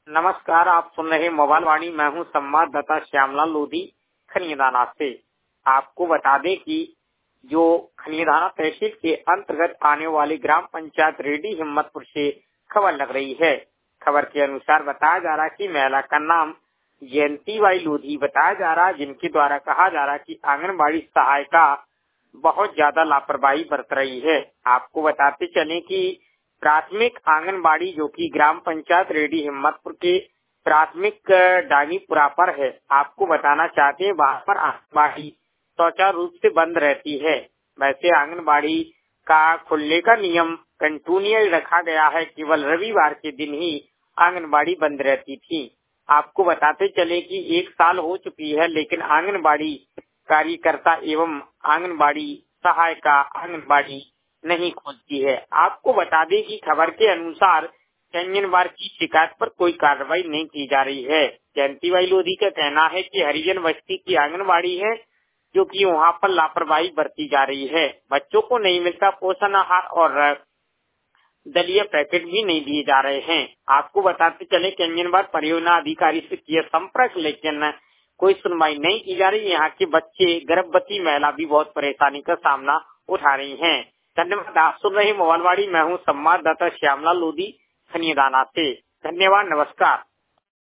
नमस्कार, आप सुन रहे मोबाइल वाणी। मैं हूं संवाददाता श्यामलाल लोधी खनियादाना से। आपको बता दें कि जो खनियादाना तहसील के अंतर्गत आने वाली ग्राम पंचायत रेडी हिम्मतपुर से खबर लग रही है। खबर के अनुसार बताया जा रहा है कि महिला का नाम जयंती बाई लोधी बताया जा रहा है, जिनके द्वारा कहा जा रहा है कि आंगनबाड़ी सहायिका बहुत ज्यादा लापरवाही बरत रही है। आपको बताते चलें कि प्राथमिक आंगनबाड़ी जो कि ग्राम पंचायत रेडी हिम्मतपुर के प्राथमिक डांगीपुरा पर है, आपको बताना चाहते हैं वहाँ पर आंगनबाड़ी सुचारू रूप से बंद रहती है। वैसे आंगनबाड़ी का खुलने का नियम कंटिन्यू रखा गया है, केवल रविवार के दिन ही आंगनबाड़ी बंद रहती थी। आपको बताते चले कि 1 साल हो चुकी है, लेकिन आंगनबाड़ी कार्यकर्ता एवं आंगनबाड़ी सहायिका आंगनबाड़ी नहीं खोलती है। आपको बता दें कि खबर के अनुसार चंदनवार की शिकायत पर कोई कार्रवाई नहीं की जा रही है। जयंतीबाई लोधी का कहना है कि हरिजन बस्ती की आंगनबाड़ी है जो कि वहाँ पर लापरवाही बरती जा रही है। बच्चों को नहीं मिलता पोषण आहार और दलीय पैकेट भी नहीं दिए जा रहे हैं। आपको बताते चले कि अंजनवार परियोजना अधिकारी से किया संपर्क, लेकिन कोई सुनवाई नहीं की जा रही। यहाँ के बच्चे, गर्भवती महिला भी बहुत परेशानी का सामना उठा रही हैं। धन्यवाद। आप सुन रहे मोबाइल वाणी। मैं हूँ संवाददाता श्यामलाल लोधी खनियादाना से। धन्यवाद, नमस्कार।